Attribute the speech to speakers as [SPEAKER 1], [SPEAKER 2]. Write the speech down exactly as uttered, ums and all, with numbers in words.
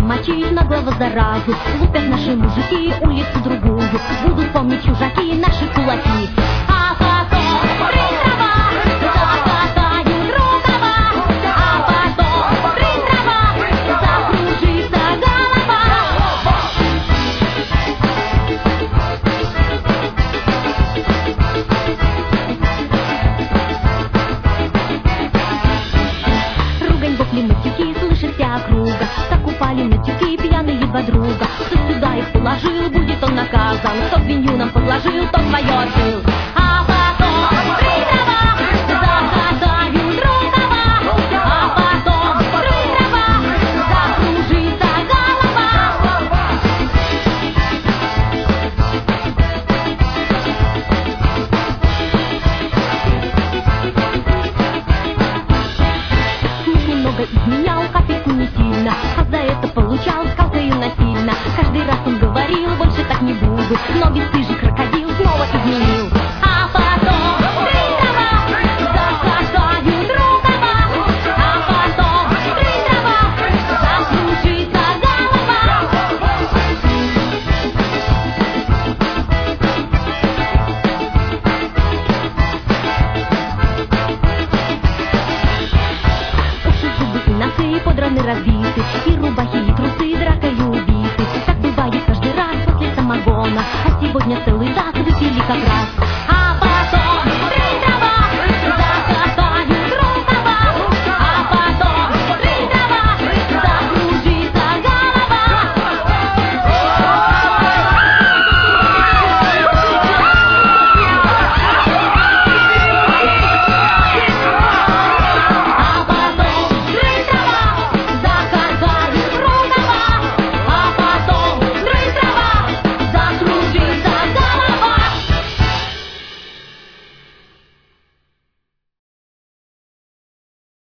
[SPEAKER 1] мочить на глаза заразу. Лупят наши мужики улицу другую. Будут помнить чужаки наши кулаки. А потом трынь трава, закатают рукава. А потом трынь трава, закружится голова. Ругань, вопли, матюки, слышит вся округа. Так упали матюки, пьяные два друга. Кто сюда их положил, будет он наказан. Кто свинью нам подложил, тот свое отжил. А потом трынь трава, закатают рукава. А потом трынь трава, закружится голова. Муж немного изменял, капельку не сильно, а за это получал скалкою насильно. Каждый раз он говорил, больше так не буду, но бесстыжий крокодил снова изменил. А потом трынь трава, закатают рукава. А потом трынь трава, закружится голова. Уши, зубы и носы подраны, разбиты, и рубахи, и трусы дракою убиты. Так бывает каждый раз после самогона, а сегодня целый таз выпили как раз.